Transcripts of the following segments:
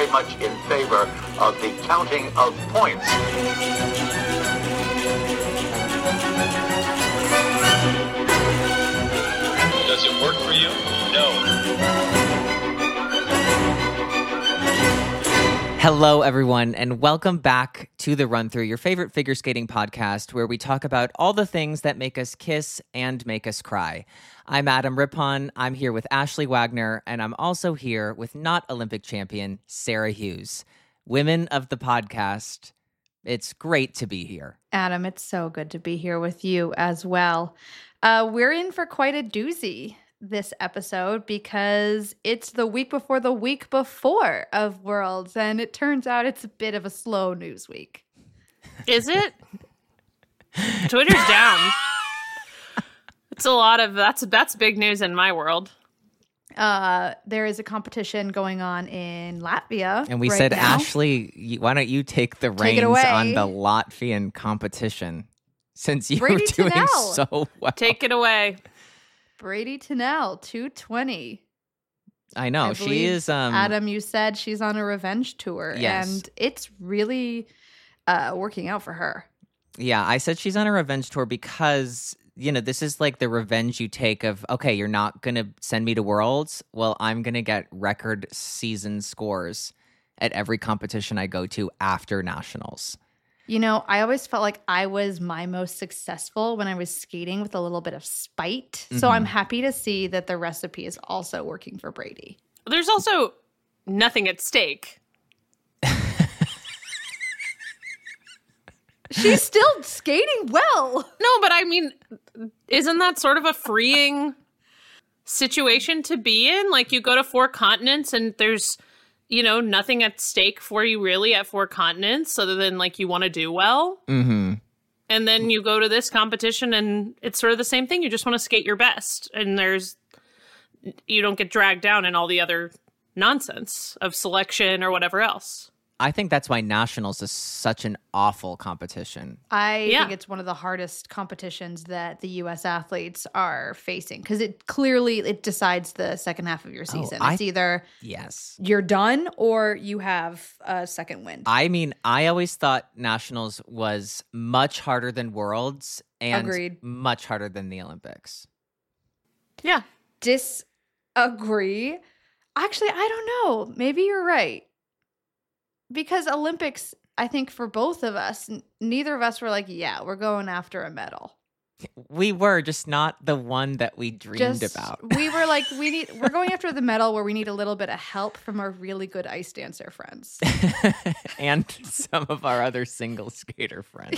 very much in favor of the counting of points. Does it work for you? No. Hello, everyone, and welcome back to The Run Through, your favorite figure skating podcast, where we talk about all the things that make us kiss and make us cry. I'm Adam Rippon. I'm here with Ashley Wagner, and I'm also here with not Olympic champion Sarah Hughes. Women of the podcast, it's great to be here. Adam, it's so good to be here with you as well. We're in for quite a doozy this episode because it's the week before of Worlds, and it turns out it's a bit of a slow news week. Is it? Twitter's down. It's a lot of that's big news in my world. There is a competition going on in Latvia, And we right said, now. Ashley, why don't you take the Take it reins away. on the Latvian competition, since you Brady were doing Tennell. so well. Take it away. Brady Tennell, 220. I know, I she believe, is... Adam, you said she's on a revenge tour, Yes. and it's really working out for her. Yeah, I said she's on a revenge tour because, you know, this is like the revenge you take of, okay, you're not going to send me to Worlds. Well, I'm going to get record season scores at every competition I go to after Nationals. You know, I always felt like I was my most successful when I was skating with a little bit of spite. So I'm happy to see that the recipe is also working for Brady. There's also nothing at stake. She's still skating well. No, but I mean, isn't that sort of a freeing situation to be in? Like, you go to 4 continents and there's, you know, nothing at stake for you really at 4 continents other than, like, you want to do well. Mm-hmm. And then you go to this competition and it's sort of the same thing. You just want to skate your best. And you don't get dragged down in all the other nonsense of selection or whatever else. I think that's why Nationals is such an awful competition. I Yeah. think it's one of the hardest competitions that the U.S. athletes are facing because it decides the second half of your season. It's either Yes. you're done or you have a second wind. I mean, I always thought Nationals was much harder than Worlds and Agreed. much harder than the Olympics. Yeah. Disagree. Actually, I don't know. Maybe you're right. Because Olympics, I think for both of us, neither of us were like, yeah, we're going after a medal. We were just not the one that we dreamed about. We were like, we're going after the medal where we need a little bit of help from our really good ice dancer friends. And some of our other single skater friends.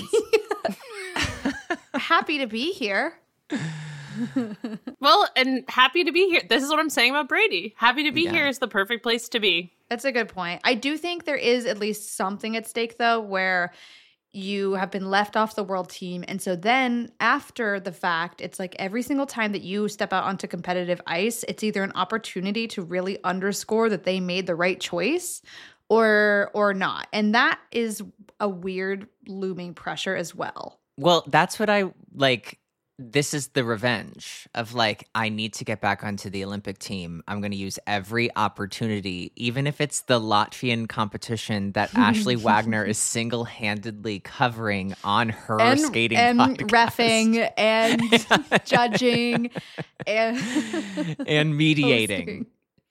Happy to be here. Well, and happy to be here. This is what I'm saying about Brady. Happy to be Yeah. here is the perfect place to be. That's a good point. I do think there is at least something at stake, though, where you have been left off the world team. And so then after the fact, it's like every single time that you step out onto competitive ice, it's either an opportunity to really underscore that they made the right choice or not. And that is a weird looming pressure as well. Well, that's what I like. This is the revenge of like, I need to get back onto the Olympic team. I'm going to use every opportunity, even if it's the Latvian competition that Ashley Wagner is single-handedly covering on her skating and podcast. reffing and judging and mediating.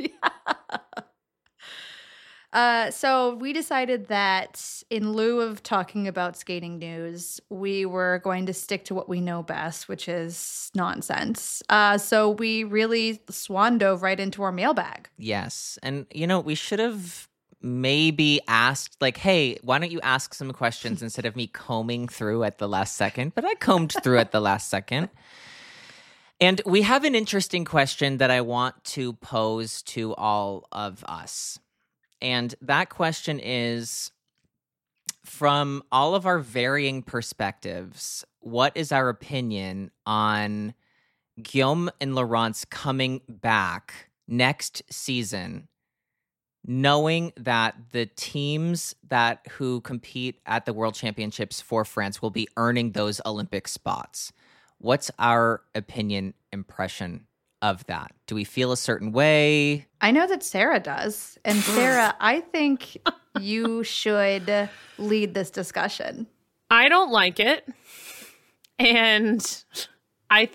So we decided that in lieu of talking about skating news, we were going to stick to what we know best, which is nonsense. So we really swan dove right into our mailbag. Yes. And, you know, we should have maybe asked, like, hey, why don't you ask some questions instead of me combing through at the last second? But I combed through at the last second. And we have an interesting question that I want to pose to all of us. And that question is, from all of our varying perspectives, what is our opinion on Guillaume and Laurence coming back next season, knowing that the teams who compete at the World Championships for France will be earning those Olympic spots? What's our opinion, impression of that? Do we feel a certain way? I know that Sarah does. And Sarah, I think you should lead this discussion. I don't like it. And I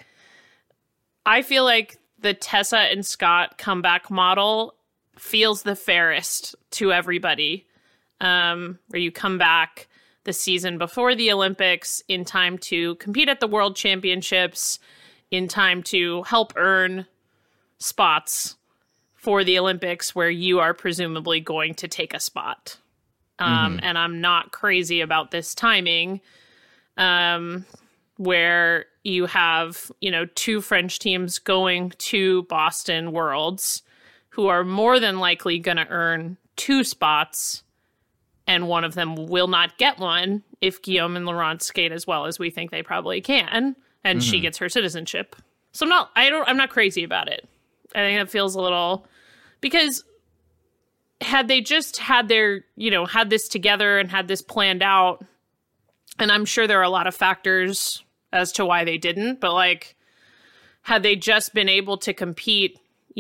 feel like the Tessa and Scott comeback model feels the fairest to everybody. Where you come back the season before the Olympics in time to compete at the World Championships, in time to help earn spots for the Olympics where you are presumably going to take a spot. And I'm not crazy about this timing, where you have, two French teams going to Boston Worlds who are more than likely going to earn 2 spots, and one of them will not get one if Guillaume and Laurent skate as well as we think they probably can, and she gets her citizenship. So I'm not crazy about it. I think that feels a little, because had they just had their, had this together and had this planned out, and I'm sure there are a lot of factors as to why they didn't, but had they just been able to compete,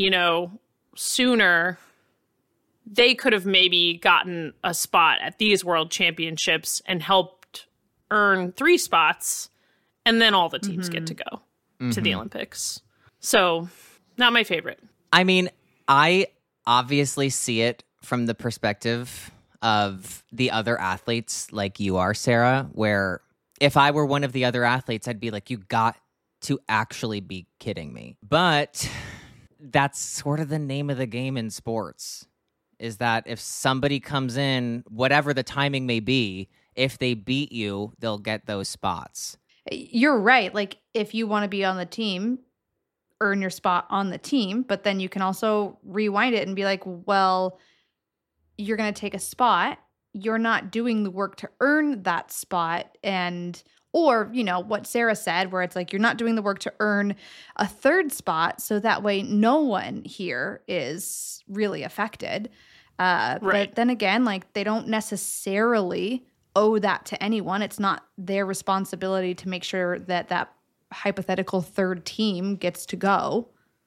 sooner, they could have maybe gotten a spot at these World Championships and helped earn 3 spots, and then all the teams get to go to the Olympics. So, not my favorite. I mean, I obviously see it from the perspective of the other athletes like you are, Sarah, where if I were one of the other athletes, I'd be like, you got to actually be kidding me. But that's sort of the name of the game in sports, is that if somebody comes in, whatever the timing may be, if they beat you, they'll get those spots. You're right. If you want to be on the team, earn your spot on the team, but then you can also rewind it and be like, well, you're going to take a spot. You're not doing the work to earn that spot. Or what Sarah said, where it's like, you're not doing the work to earn a 3rd spot. So that way no one here is really affected. Right. But then again, they don't necessarily owe that to anyone. It's not their responsibility to make sure that hypothetical 3rd team gets to go.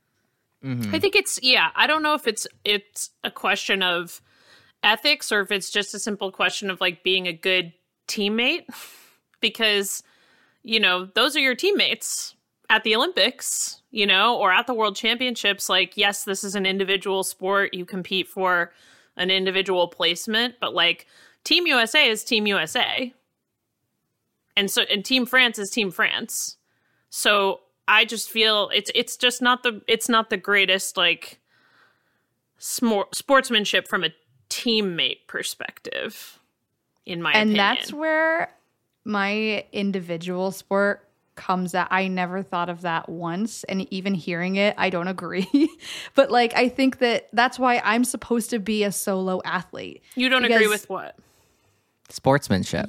I think I don't know if it's a question of ethics or if it's just a simple question of being a good teammate, because those are your teammates at the Olympics, or at the World Championships. Yes, this is an individual sport, you compete for an individual placement, but Team USA is Team USA, and Team France is Team France. So I just feel it's just not the greatest sportsmanship from a teammate perspective, in my opinion. And that's where my individual sport comes at. I never thought of that once, and even hearing it, I don't agree. But I think that's why I'm supposed to be a solo athlete. You don't agree with what? Sportsmanship,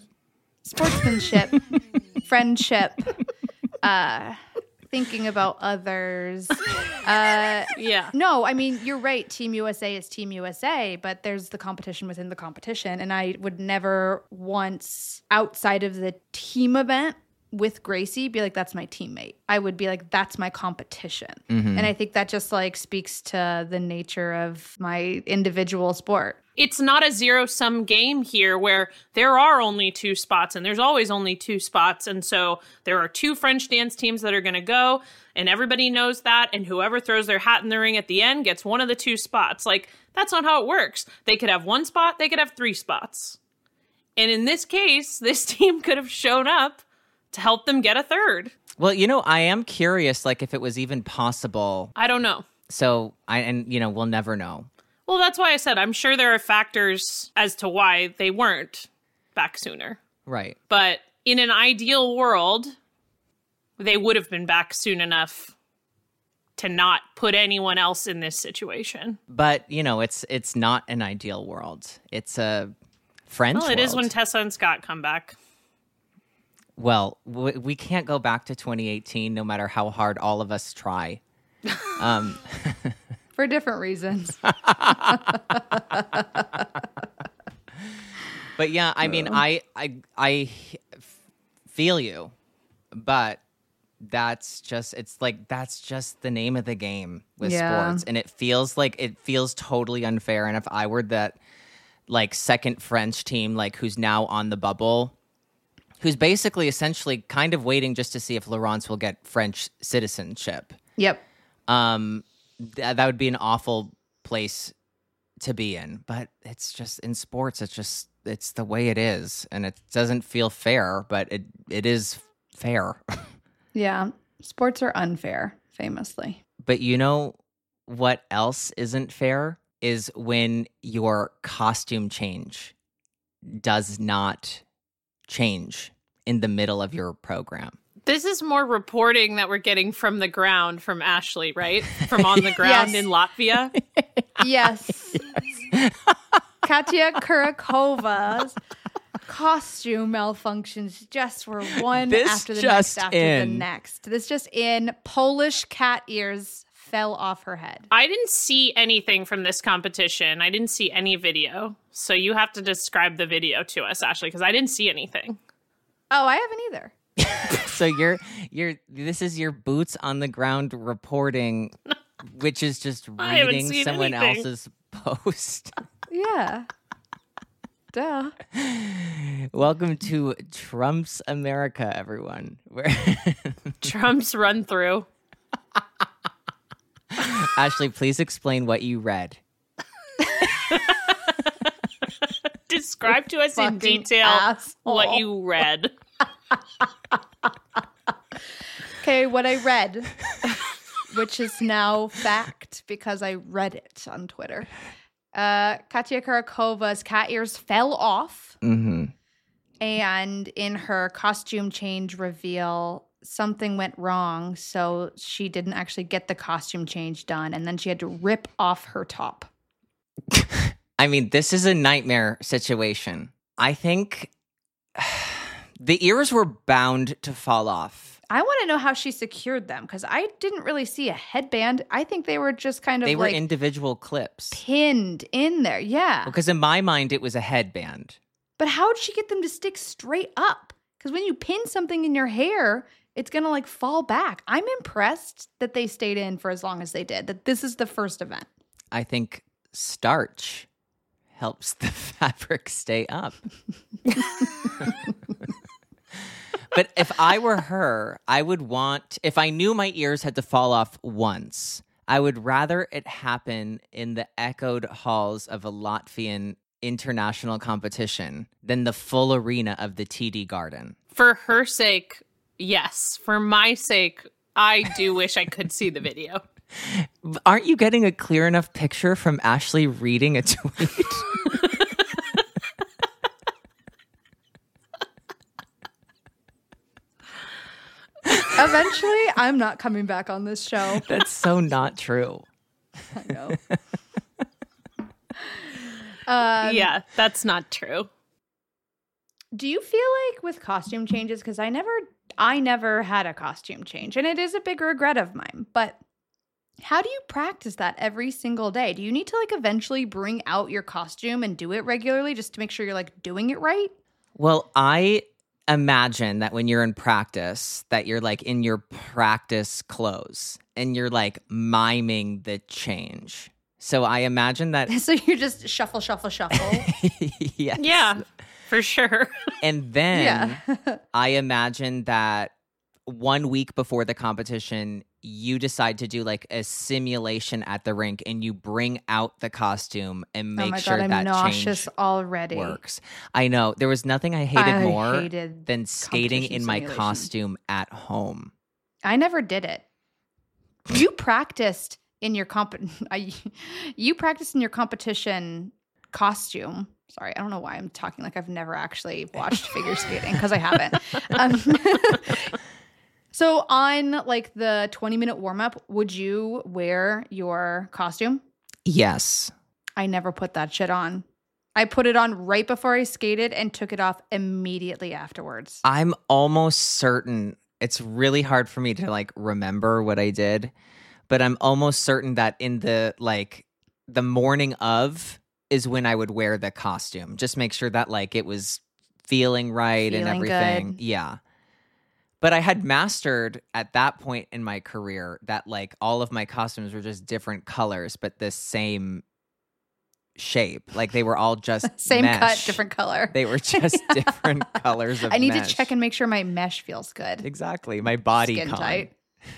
friendship, thinking about others. Yeah. No, I mean, you're right. Team USA is Team USA, but there's the competition within the competition. And I would never once, outside of the team event with Gracie, be like, that's my teammate. I would be like, that's my competition. And I think that just speaks to the nature of my individual sport. It's not a zero-sum game here where there are only 2 spots and there's always only 2 spots. And so there are 2 French dance teams that are going to go, and everybody knows that. And whoever throws their hat in the ring at the end gets one of the 2 spots. That's not how it works. They could have 1 spot. They could have 3 spots. And in this case, this team could have shown up to help them get a 3rd. Well, I am curious, if it was even possible. I don't know. So, we'll never know. Well, that's why I said I'm sure there are factors as to why they weren't back sooner. Right. But in an ideal world, they would have been back soon enough to not put anyone else in this situation. But, it's not an ideal world. It's a French world. Well, it is when Tessa and Scott come back. Well, we can't go back to 2018 no matter how hard all of us try. For different reasons. But yeah, I mean, I feel you, but that's just the name of the game with Yeah. sports, and it feels totally unfair. And if I were that like second French team, like who's now on the bubble, who's basically essentially kind of waiting just to see if Laurence will get French citizenship, Yep. that would be an awful place to be in. But it's just in sports, it's the way it is, and it doesn't feel fair, but it is fair. Yeah. Sports are unfair, famously. But you know what else isn't fair is when your costume change does not change in the middle of your program. This is more reporting that we're getting from the ground from Ashley, right? From on the ground Yes. in Latvia. Yes. Katya Kurakova's costume malfunctions just were one This after the just next after the in. next. This just in. Polish cat ears fell off her head. I didn't see anything from this competition. I didn't see any video. So you have to describe the video to us, Ashley, because I didn't see anything. Oh, I haven't either. So this is your boots on the ground reporting, which is just I haven't reading seen someone anything. else's post. Yeah. Duh. Welcome to Trump's America, everyone. Trump's run through. Ashley, please explain what you read. Describe to us in Fucking detail asshole. what you read. Okay, what I read, which is now fact because I read it on Twitter. Katya Kurakova's cat ears fell off. Mm-hmm. And in her costume change reveal, something went wrong. So she didn't actually get the costume change done. And then she had to rip off her top. I mean, this is a nightmare situation. I think the ears were bound to fall off. I want to know how she secured them because I didn't really see a headband. I think they were just kind of They were like individual clips. pinned in there. Yeah. Because in my mind, it was a headband. But how did she get them to stick straight up? Because when you pin something in your hair, it's going to like fall back. I'm impressed that they stayed in for as long as they did, that this is the first event. I think starch helps the fabric stay up. But if I were her, I would want, if I knew my ears had to fall off once, I would rather it happen in the echoed halls of a Latvian international competition than the full arena of the TD Garden. For her sake, yes. For my sake, I do wish I could see the video. Aren't you getting a clear enough picture from Ashley reading a tweet? Eventually, I'm not coming back on this show. That's so not true. I know. Yeah, that's not true. Do you feel like with costume changes, because I never had a costume change, and it is a big regret of mine, but how do you practice that every single day? Do you need to like eventually bring out your costume and do it regularly just to make sure you're like doing it right? Well, I imagine that when you're in practice, that you're like in your practice clothes and you're like miming the change. So I imagine that. So you just shuffle, shuffle, shuffle. Yes. Yeah, for sure. And then Yeah. I imagine that 1 week before the competition, you decide to do like a simulation at the rink and you bring out the costume and Oh make my sure God, I'm that nauseous change already. works. I know. There was nothing I hated more hated than skating competition in my simulation. costume at home. I never did it. You practiced in your you practiced in your competition costume. Sorry, I don't know why I'm talking like I've never actually watched figure skating because I haven't. So on like the 20-minute warm up, would you wear your costume? Yes. I never put that shit on. I put it on right before I skated and took it off immediately afterwards. I'm almost certain it's really hard for me to like remember what I did, but I'm almost certain that in the morning of is when I would wear the costume. Just make sure that like it was feeling right and Feeling everything. good. Yeah. But I had mastered at that point in my career that like all of my costumes were just different colors, but the same shape. Like they were all just Same mesh. cut, different color. They were just different colors of I need mesh. to check and make sure my mesh feels good. Exactly. My body Skin con. tight.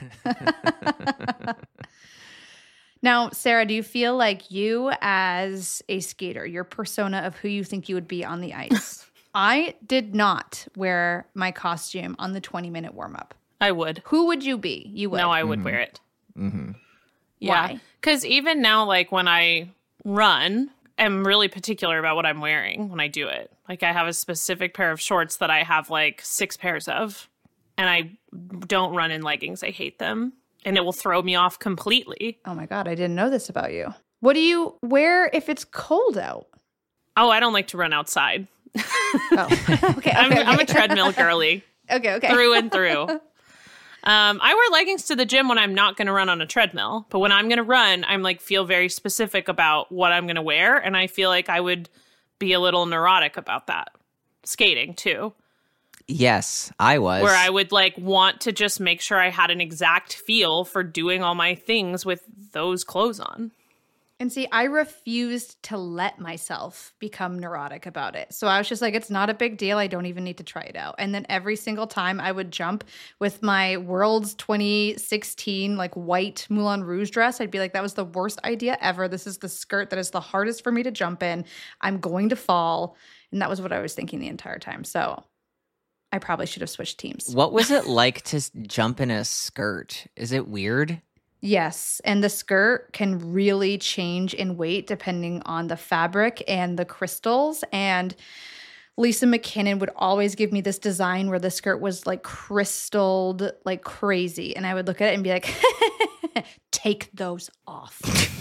Now, Sarah, do you feel like you as a skater, your persona of who you think you would be on the ice? I did not wear my costume on the 20-minute warm-up. I would. Who would you be? You would. No, I would wear it. Mm-hmm. Yeah. Why? Because even now, like when I run, I'm really particular about what I'm wearing when I do it. Like I have a specific pair of shorts that I have like 6 pairs of, and I don't run in leggings. I hate them, and it will throw me off completely. Oh my God, I didn't know this about you. What do you wear if it's cold out? Oh, I don't like to run outside. Oh, okay. I'm a treadmill girly Okay. through and through. I wear leggings to the gym when I'm not going to run on a treadmill, but when I'm going to run, I'm like feel very specific about what I'm going to wear, and I feel like I would be a little neurotic about that. Skating too, Yes, I was. where I would like want to just make sure I had an exact feel for doing all my things with those clothes on. And see, I refused to let myself become neurotic about it. So I was just like, it's not a big deal. I don't even need to try it out. And then every single time I would jump with my World's 2016 like white Moulin Rouge dress, I'd be like, that was the worst idea ever. This is the skirt that is the hardest for me to jump in. I'm going to fall. And that was what I was thinking the entire time. So I probably should have switched teams. What was it like to jump in a skirt? Is it weird? Yes, and the skirt can really change in weight depending on the fabric and the crystals. And Lisa McKinnon would always give me this design where the skirt was like crystalled like crazy. And I would look at it and be like, take those off.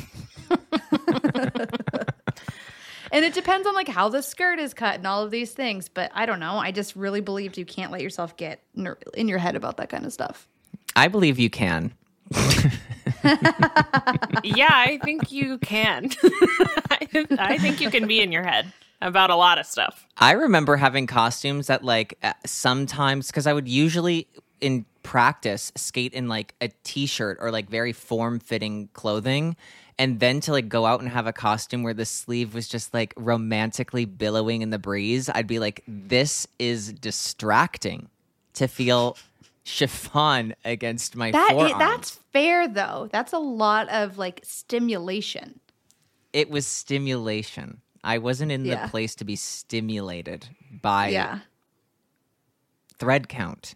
And it depends on like how the skirt is cut and all of these things. But I don't know. I just really believed you can't let yourself get in your head about that kind of stuff. I believe you can. Yeah, I think you can. I think you can be in your head about a lot of stuff. I remember having costumes that like sometimes, because I would usually in practice skate in like a t-shirt or like very form-fitting clothing, and then to like go out and have a costume where the sleeve was just like romantically billowing in the breeze, I'd be like, this is distracting to feel chiffon against my forearms. That's fair though. That's a lot of like stimulation. It was stimulation. I wasn't in the place to be stimulated by thread count.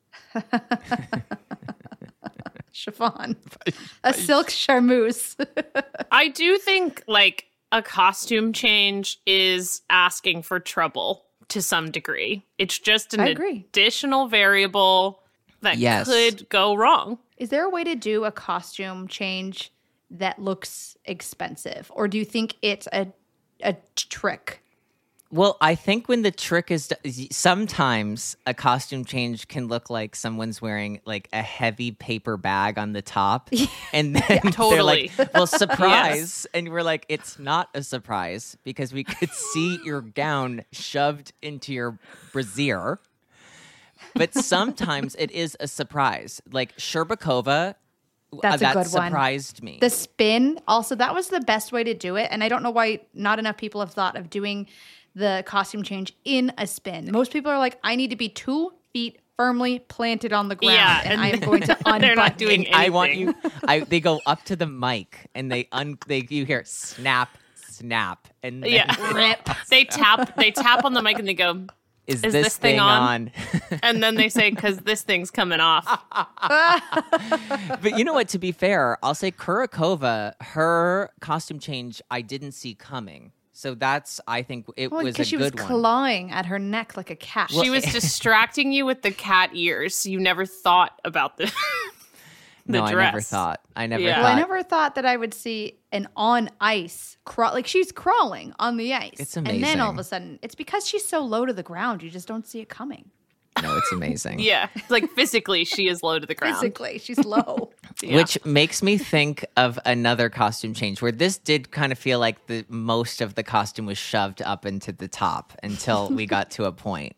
Chiffon. A silk charmeuse. I do think like a costume change is asking for trouble to some degree. It's just an additional variable that could go wrong. Is there a way to do a costume change that looks expensive? Or do you think it's a trick? Well, I think when the trick is sometimes a costume change can look like someone's wearing like a heavy paper bag on the top. And then they're like, well, surprise. Yes. And we're like, it's not a surprise because we could see your gown shoved into your brassiere. But sometimes it is a surprise. Like Sherbakova, That's a good one. Surprised me. The spin, also, that was the best way to do it. And I don't know why not enough people have thought of doing the costume change in a spin. Most people are like, I need to be 2 feet firmly planted on the ground, and I'm going to unbutton. They're not doing anything. I want you. They go up to the mic and you hear snap, snap, and then rip. They tap on the mic and they go, Is this thing on? And then they say, because this thing's coming off. But you know what? To be fair, I'll say Kurakova, her costume change, I didn't see coming. So I think it was a good one. Because she was clawing at her neck like a cat. She was distracting you with the cat ears. You never thought about the No, dress. I never thought. I never thought that I would see an on ice like she's crawling on the ice. It's amazing. And then all of a sudden, it's because she's so low to the ground, you just don't see it coming. No, it's amazing. Yeah. Like physically, she is low to the ground. Physically, she's low. Which makes me think of another costume change where this did kind of feel like most of the costume was shoved up into the top until we got to a point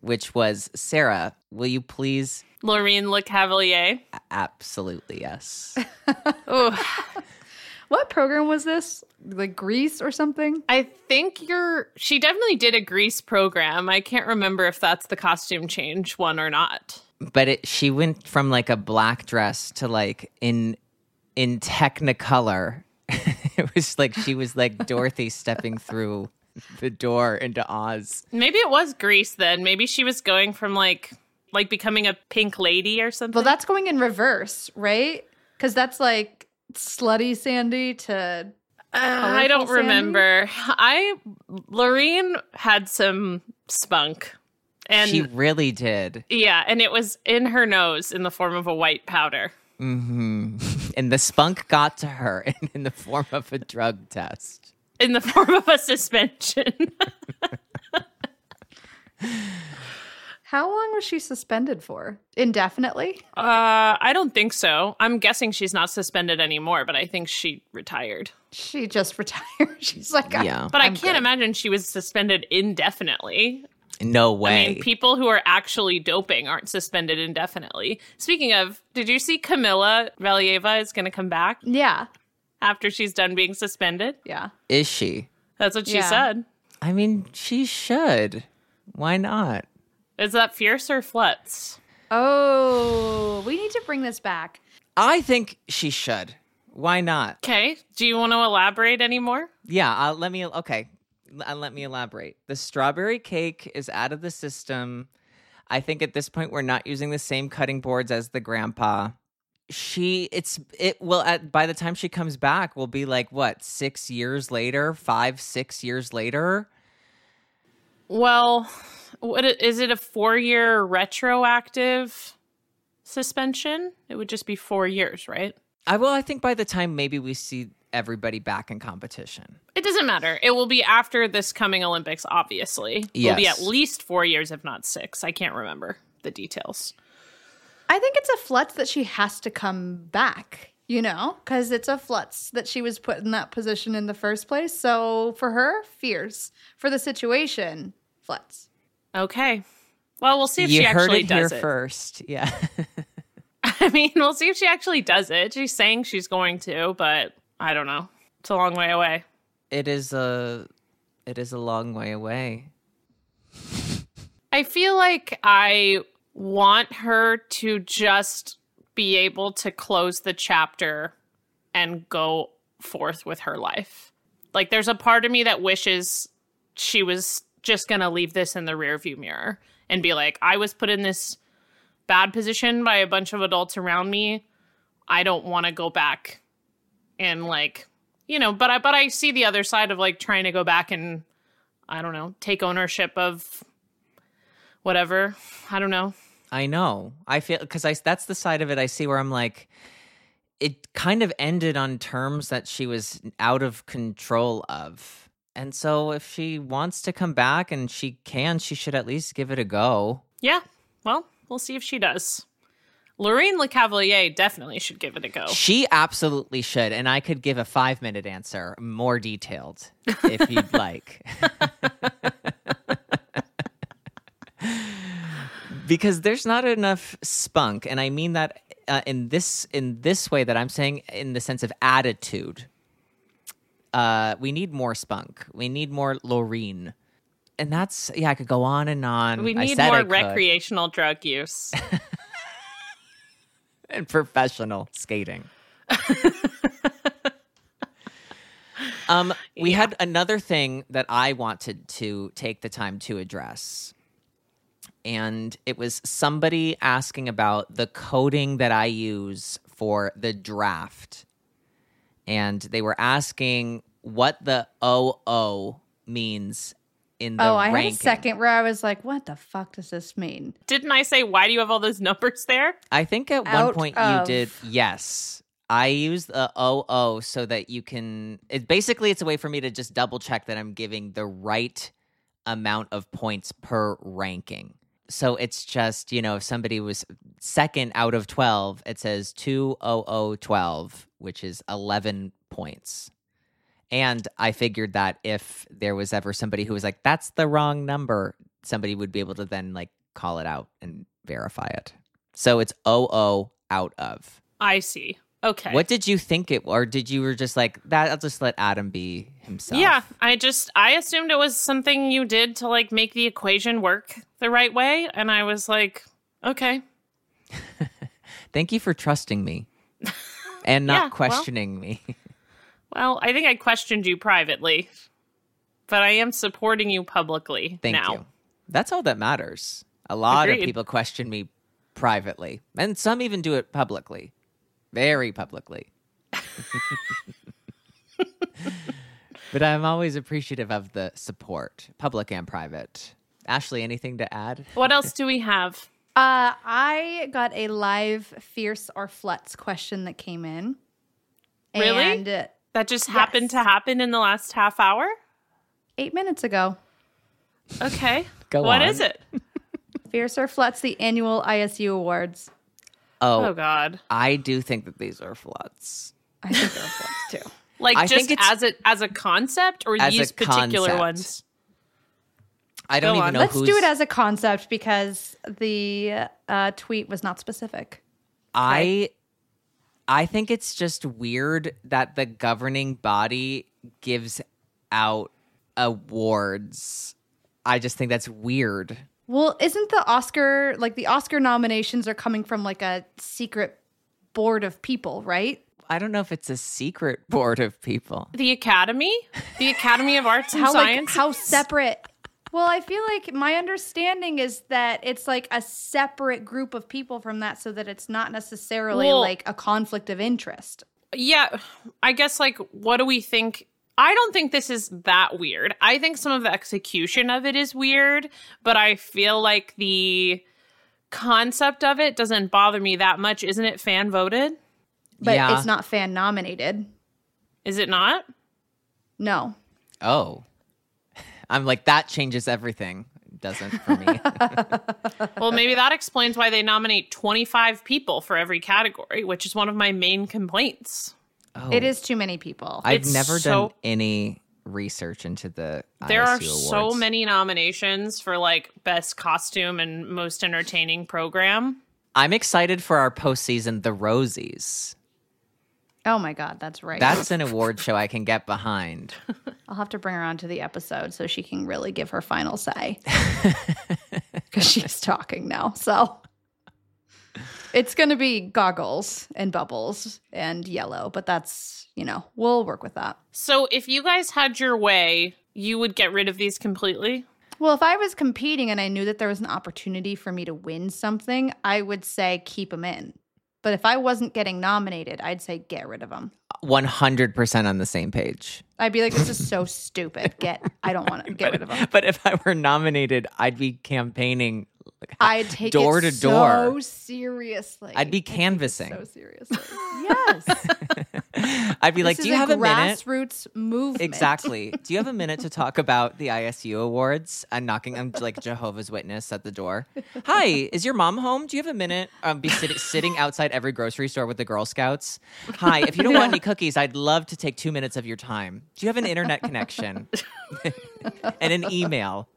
which was, Sarah, will you please? Lorene Le Cavalier. Absolutely, yes. Oh, What program was this? Like Grease or something? I think she definitely did a Grease program. I can't remember if that's the costume change one or not. But she went from like a black dress to like in Technicolor. It was like she was like Dorothy stepping through the door into Oz. Maybe it was Grease then. Maybe she was going from like becoming a pink lady or something. Well, that's going in reverse, right? Because that's like slutty Sandy to I don't colorful Sandy? remember. Lorene had some spunk. And She really did. yeah, and it was in her nose in the form of a white powder. And the spunk got to her in the form of a drug test. In the form of a suspension. How long was she suspended for? Indefinitely? I don't think so. I'm guessing she's not suspended anymore, but I think she retired. She just retired. She's like, Yeah. But I I'm can't good. imagine she was suspended indefinitely. No I way. mean, people who are actually doping aren't suspended indefinitely. Speaking of, did you see Camila Valieva is going to come back Yeah. after she's done being suspended? Yeah. Is she? That's what she Yeah. said. I mean, she should. Why not? Is that fierce or flutz? Oh, we need to bring this back. I think she should. Why not? Okay. Do you want to elaborate anymore? Yeah, let me elaborate. The strawberry cake is out of the system. I think at this point we're not using the same cutting boards as the grandpa. By the time she comes back, will be like what, 6 years later, 5-6 years later. Well, is it a 4-year retroactive suspension? It would just be 4 years, right? I think by the time maybe we see everybody back in competition. It doesn't matter. It will be after this coming Olympics, obviously. It'll be Yes. at least 4 years, if not 6. I can't remember the details. I think it's a flutz that she has to come back, you know, because it's a flutz that she was put in that position in the first place. So for her, fierce. For the situation, flutz. Okay. Well, we'll see if You she heard actually it here does it. first. Yeah. I mean, we'll see if she actually does it. She's saying she's going to, but I don't know. It's a long way away. It is a long way away. I feel like I want her to just be able to close the chapter and go forth with her life. Like, there's a part of me that wishes she was just going to leave this in the rearview mirror and be like, I was put in this bad position by a bunch of adults around me. I don't want to go back and, like, you know, but I see the other side of, like, trying to go back and, I don't know, take ownership of whatever. I don't know. I know. I feel because that's the side of it I see where I'm like, it kind of ended on terms that she was out of control of. And so if she wants to come back and she can, she should at least give it a go. Yeah. Well, we'll see if she does. Lorene Le Cavalier definitely should give it a go. She absolutely should. And I could give a 5-minute answer, more detailed, if you'd like. Because there's not enough spunk, and I mean that in this way that I'm saying in the sense of attitude. We need more spunk. We need more Lorene. And that's, I could go on and on. We I need said more I could. recreational drug use. And professional skating. We had another thing that I wanted to take the time to address. And it was somebody asking about the coding that I use for the draft. And they were asking what the OO means in the I ranking. had a second where I was like, what the fuck does this mean? Didn't I say, why do you have all those numbers there? I think at one Out point you of- did, yes. I use the OO so that you can, it's a way for me to just double check that I'm giving the right amount of points per ranking. So it's just, if somebody was second out of 12, it says 20012, which is 11 points. And I figured that if there was ever somebody who was like, that's the wrong number, somebody would be able to then like call it out and verify it. So it's OO out of. I see. Okay. What did you think it, or did you were just like that? I'll just let Adam be himself. Yeah, I assumed it was something you did to like make the equation work the right way, and I was like, okay. Thank you for trusting me and not Yeah, well. questioning me. Well, I think I questioned you privately, but I am supporting you publicly Thank now. you. That's all that matters. A lot Agreed. of people question me privately, and some even do it publicly. Very publicly. But I'm always appreciative of the support, public and private. Ashley, anything to add? What else do we have? I got a live Fierce or Flutz question that came in. Really? And That just happened to happen in the last half hour? 8 minutes ago. Okay. Go What on. is it? Fierce or Flutz, the annual ISU awards. Oh, God. I do think that these are floods. I think they're Flutz too. Like I just think it's- as a concept or As a these particular concept. ones? I don't Go even on. know Let's who's... do it as a concept because the tweet was not specific. I think it's just weird that the governing body gives out awards. I just think that's weird. Well, isn't the Oscar nominations are coming from like a secret board of people, right? I don't know if it's a secret board of people. The Academy? The Academy of Arts and How Science? how separate? Well, I feel like my understanding is that it's like a separate group of people from that, so that it's not necessarily Well- like a conflict of interest. Yeah, I guess, like, what do we think? I don't think this is that weird. I think some of the execution of it is weird, but I feel like the concept of it doesn't bother me that much. Isn't it fan voted? But Yeah. it's not fan nominated. Is it not? No. Oh. I'm like, that changes everything. It doesn't for me. Well, maybe that explains why they nominate 25 people for every category, which is one of my main complaints. Oh. It is too many people. I've It's never so- done any research into the There are ISU so awards. many nominations for like best costume and most entertaining program. I'm excited for our postseason, the Rosies. Oh my God, that's right. That's an award show I can get behind. I'll have to bring her onto the episode so she can really give her final say. Because she's talking now. So it's going to be goggles and bubbles and yellow, but that's, we'll work with that. So if you guys had your way, you would get rid of these completely? Well, if I was competing and I knew that there was an opportunity for me to win something, I would say keep them in. But if I wasn't getting nominated, I'd say get rid of them. 100% on the same page. I'd be like, this is so stupid. I don't want to get rid of them. But if I were nominated, I'd be campaigning I'd take door it to so door. seriously. I'd be take it canvassing. so seriously. Yes. I'd be like, This do is you have a minute? grassroots movement. Exactly. Do you have a minute to talk about the ISU awards? I'm knocking. I'm like Jehovah's Witness at the door. Hi, is your mom home? Do you have a minute? Be sitting outside every grocery store with the Girl Scouts. Hi, if you don't want any cookies, I'd love to take 2 minutes of your time. Do you have an internet connection and an email?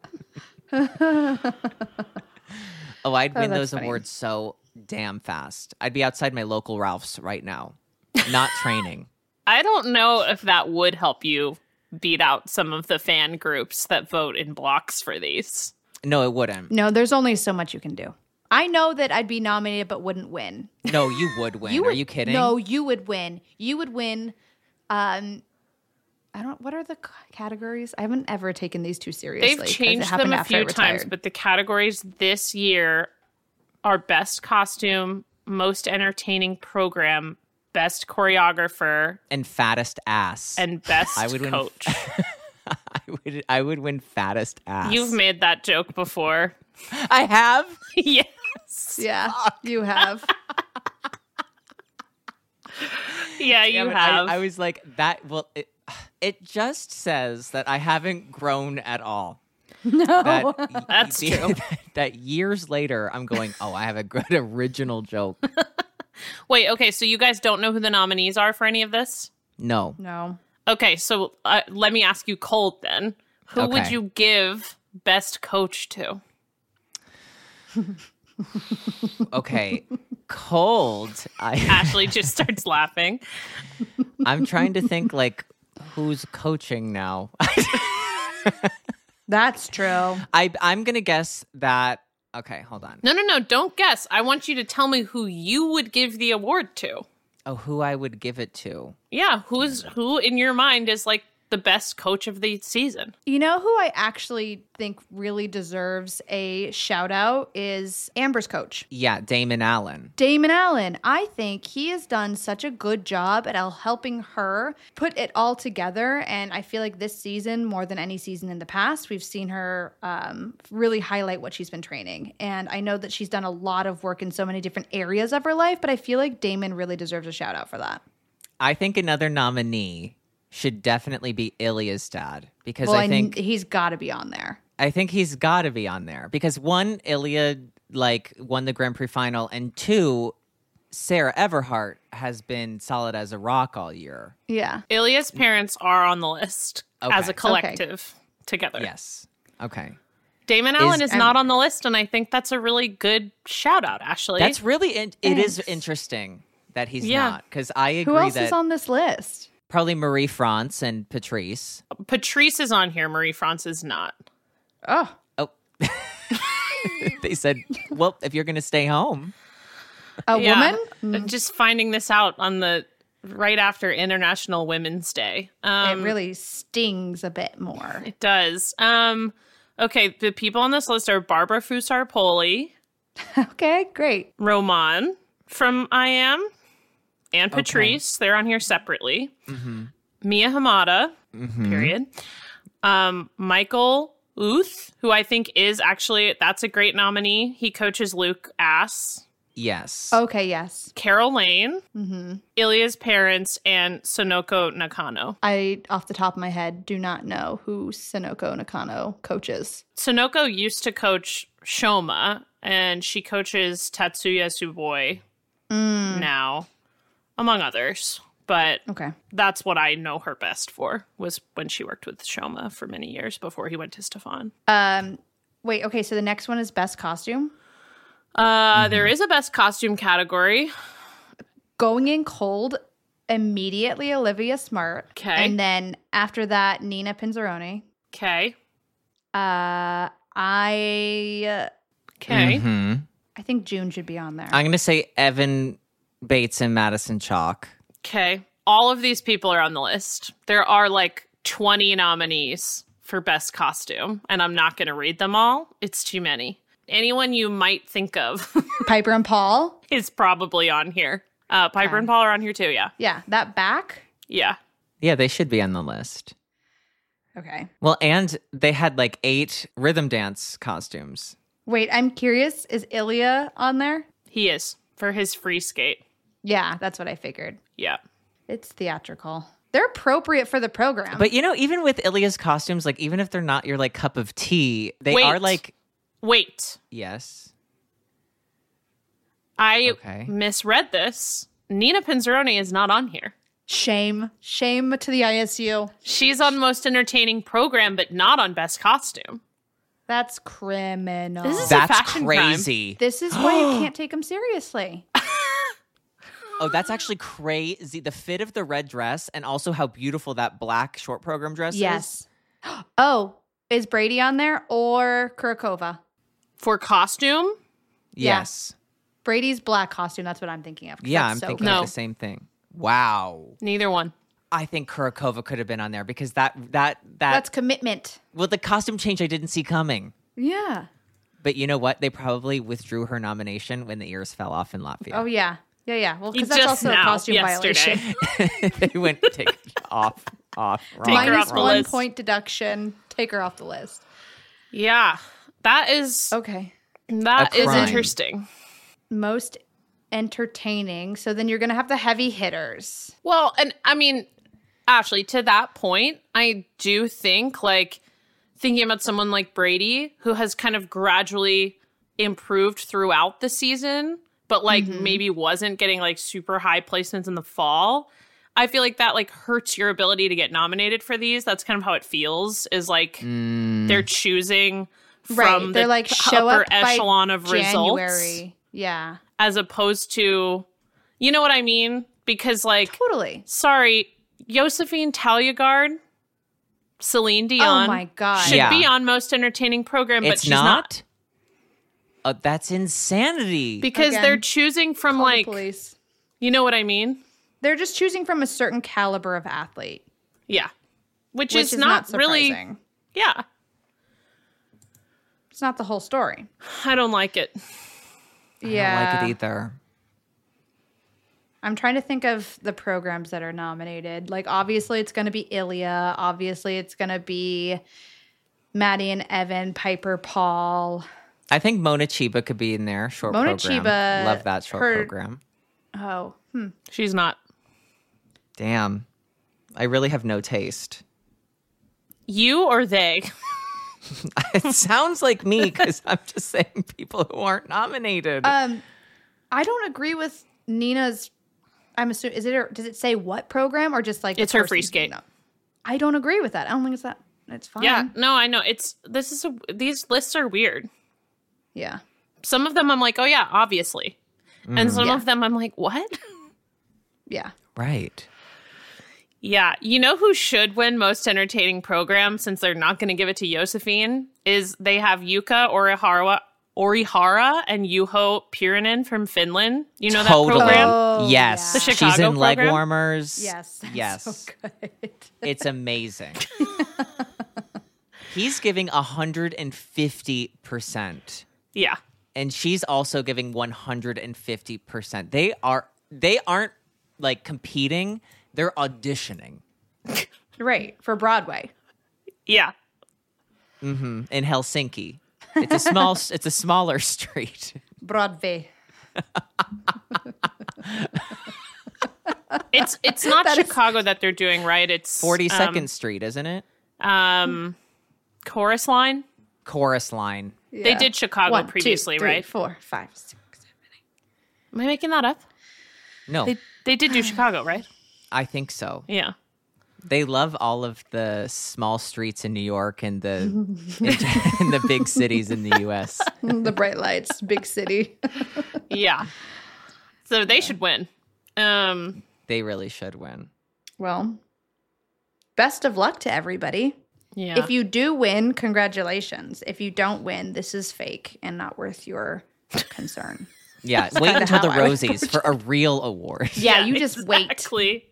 Oh, I'd win that's those funny. awards so damn fast. I'd be outside my local Ralph's right now, not training. I don't know if that would help you beat out some of the fan groups that vote in blocks for these. No, it wouldn't. No, there's only so much you can do. I know that I'd be nominated but wouldn't win. No, you would win. Are you kidding? No, you would win. You would win. What are the categories? I haven't ever taken these too seriously. They've 'cause it changed happened them a after I few times, retired. but the categories this year are best costume, most entertaining program, best choreographer, And fattest ass. and best I would win. coach. I would win fattest ass. You've made that joke before. I have. Yes. Yeah, you have. Yeah, you Yeah, but have. I was like that. Well, it just says that I haven't grown at all. No. That's true. That years later, I'm going, oh, I have a good original joke. Wait, okay, so you guys don't know who the nominees are for any of this? No. No. Okay, so let me ask you cold then. Who would Okay. you give best coach to? Okay. Cold. Ashley just starts laughing. I'm trying to think like who's coaching now. That's true. I'm gonna guess that. Okay, hold on. No. Don't guess. I want you to tell me who you would give the award to. Oh, who I would give it to? Yeah, who in your mind is like the best coach of the season? You know who I actually think really deserves a shout out is Amber's coach. Yeah, Damon Allen. Damon Allen. I think he has done such a good job at helping her put it all together. And I feel like this season, more than any season in the past, we've seen her really highlight what she's been training. And I know that she's done a lot of work in so many different areas of her life, but I feel like Damon really deserves a shout out for that. I think another nominee should definitely be Ilya's dad because Well, I think he's got to be on there. I think he's got to be on there because one, Ilya like won the Grand Prix final, and two, Sarah Everhart has been solid as a rock all year. Yeah. Ilya's parents are on the list as a collective together. Yes. Okay. Damon Allen is not on the list, and I think that's a really good shout out, Ashley. That's really it is interesting that he's not because I agree Who else that is on this list? probably Marie France and Patrice. Patrice is on here. Marie France is not. Oh. They said, well, if you're going to stay home. A woman? Just finding this out on the right after International Women's Day. It really stings a bit more. It does. Okay, the people on this list are Barbara Fusar-Poli, Okay, great. Roman from I Am, and Patrice. They're on here separately. Mm-hmm. Mia Hamada, period. Michael Uth, who I think is actually, that's a great nominee. He coaches Luke Ass. Yes. Okay, yes. Carol Lane, Ilya's parents, and Sonoko Nakano. I, off the top of my head, do not know who Sonoko Nakano coaches. Sonoko used to coach Shoma, and she coaches Tatsuya Suboi now, among others. But Okay. that's what I know her best for, was when she worked with Shoma for many years before he went to Stefan. Wait, okay, so the next one is best costume. There is a best costume category. Going in cold, immediately Olivia Smart. Okay. And then after that, Nina Pinzeroni. Okay. I Okay. Mm-hmm. I think June should be on there. I'm going to say Evan Bates and Madison Chalk. Okay. All of these people are on the list. There are like 20 nominees for best costume, and I'm not going to read them all. It's too many. Anyone you might think of Piper and Paul. is probably on here. Piper and Paul are on here too, yeah. Yeah, that back. Yeah. Yeah, they should be on the list. Okay. Well, and they had like 8 rhythm dance costumes. Wait, I'm curious. Is Ilya on there? He is, for his free skate. Yeah, that's what I figured. Yeah. It's theatrical. They're appropriate for the program. But you know, even with Ilya's costumes, like even if they're not your like cup of tea, they Wait. are like Wait. yes. I Okay. misread this. Nina Pinzeroni is not on here. Shame to the ISU. She's on Most Entertaining Program, but not on Best Costume. That's criminal. This is That's fashion crazy. This is why you can't take them seriously. Oh, that's actually crazy. The fit of the red dress and also how beautiful that black short program dress is. Yes. Oh, is Brady on there or Kurakova? For costume? Yes. Brady's black costume. That's what I'm thinking of. 'cause Yeah, that's I'm so thinking good. of No. the same thing. Wow. Neither one. I think Kurakova could have been on there because that That's commitment. well, the costume change I didn't see coming. Yeah. But you know what? They probably withdrew her nomination when the ears fell off in Latvia. Oh, yeah. Yeah. Well, because that's Just also now, a costume yesterday. violation. They went take it off. Wrong, Take her Minus off the 1 list. point deduction. Take her off the list. Yeah. That is Okay. that A is crime. interesting. Most entertaining. So then you're going to have the heavy hitters. Well, and I mean, Ashley, to that point, I do think like thinking about someone like Brady, who has kind of gradually improved throughout the season, but like maybe wasn't getting like super high placements in the fall. I feel like that like hurts your ability to get nominated for these. That's kind of how it feels, is like they're choosing from They're the like show upper up by echelon of results, January. Yeah, as opposed to, you know what I mean? Because like, totally. sorry, Josephine Talleyrand, Celine Dion, Oh my God. should Yeah. be on Most Entertaining Program, but It's she's not. Oh, that's insanity. Because Again, they're choosing from Call the like, police. you know what I mean? They're just choosing from a certain caliber of athlete, Yeah. Which which is not really, surprising. yeah. It's not the whole story. I don't like it. Yeah, I don't like it either. I'm trying to think of the programs that are nominated. Like, obviously, it's going to be Ilya. Obviously, it's going to be Maddie and Evan, Piper, Paul. I think Mona Chiba could be in there. Short Mona program. Chiba, Love that short her- program. Oh, She's not. Damn. I really have no taste. You or they? It sounds like me because I'm just saying people who aren't nominated. I don't agree with Nina's. I'm assuming does it say what program or just like the It's her free person's skate. name? I don't agree with that. I don't think it's that. It's fine. Yeah. No, I know. These lists are weird. Yeah. Some of them I'm like, oh yeah, obviously. And some Yeah. of them I'm like, what? Yeah. right. Yeah. You know who should win Most Entertaining Program, since they're not going to give it to Josephine, is they have Yuka Orihara and Juho Pyrinen from Finland. You know Totally. that program? Oh, yes. yeah. The She's Chicago in leg program? warmers. Yes. That's Yes. So good. It's amazing. He's giving 150%. Yeah. And she's also giving 150%. They aren't like competing, they're auditioning Right. For Broadway. Yeah. in Helsinki. It's a smaller street. Broadway. It's not That is- Chicago that they're doing, right? It's 42nd Street, isn't it? Chorus Line. Chorus Line. They did Chicago 1, 2, previously, 3, right? 4, 5, 6, 7. Am I making that up? No, They did do Chicago, right? I think so. Yeah. They love all of the small streets in New York and the in the big cities in the US. The bright lights, big city. Yeah. So they should win. They really should win. Well, best of luck to everybody. Yeah. If you do win, congratulations. If you don't win, this is fake and not worth your concern. Yeah, wait kinda until the how I would Rosies for a real award. Yeah, you just wait. Exactly.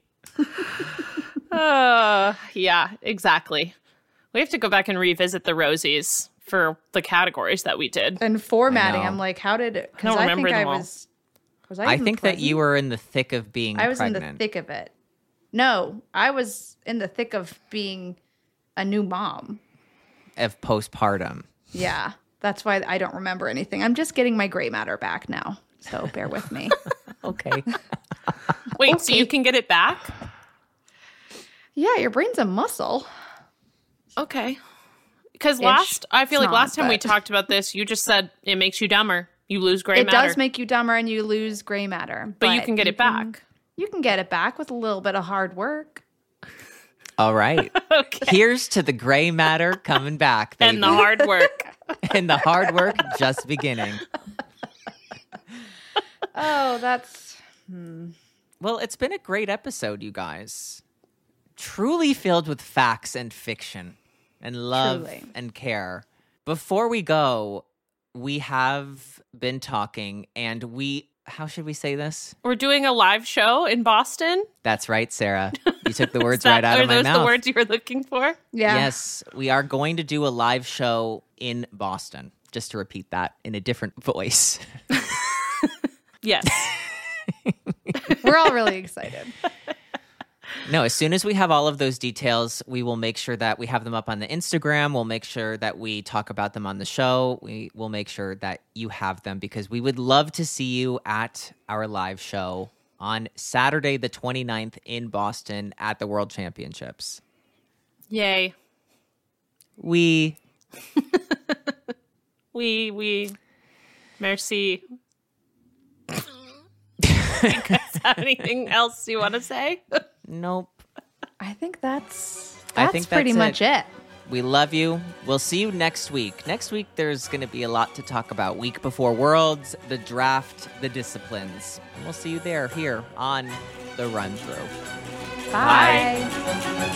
Yeah, exactly. We have to go back and revisit the Rosies for the categories that we did. And formatting, I know. I'm like, how did it? I don't remember them all. Was I I even think that you present? were in the thick of being I was pregnant. in the thick of it. No, I was in the thick of being a new mom. of postpartum. Yeah, that's why I don't remember anything. I'm just getting my gray matter back now, so bear with me. Okay. Wait, so you can get it back? Yeah, your brain's a muscle. Okay. Because Ish. I feel It's like not, last time we but- talked about this, you just said it makes you dumber. You lose gray It matter. does make you dumber and you lose gray matter. but you can get it back. You can get it back with a little bit of hard work. All right. Okay. Here's to the gray matter coming back, baby. And the hard work. And the hard work just beginning. Oh, that's Well, it's been a great episode, you guys. Truly filled with facts and fiction and love Truly. and care. Before we go, we have been talking and how should we say this? We're doing a live show in Boston. That's right, Sarah. You took the words Is that- right out are of my those mouth. the words you were looking for? yeah. Yes, we are going to do a live show in Boston. Just to repeat that in a different voice. Yes. We're all really excited. No, as soon as we have all of those details, we will make sure that we have them up on the Instagram. We'll make sure that we talk about them on the show. We will make sure that you have them because we would love to see you at our live show on Saturday, the 29th in Boston at the World Championships. Yay. We Merci. You guys have anything else you want to say? Nope. I think that's that's pretty much it. We love you. We'll see you next week. Next week, there's going to be a lot to talk about. Week before Worlds, the draft, the disciplines. And we'll see you there, here on The Run Through. Bye.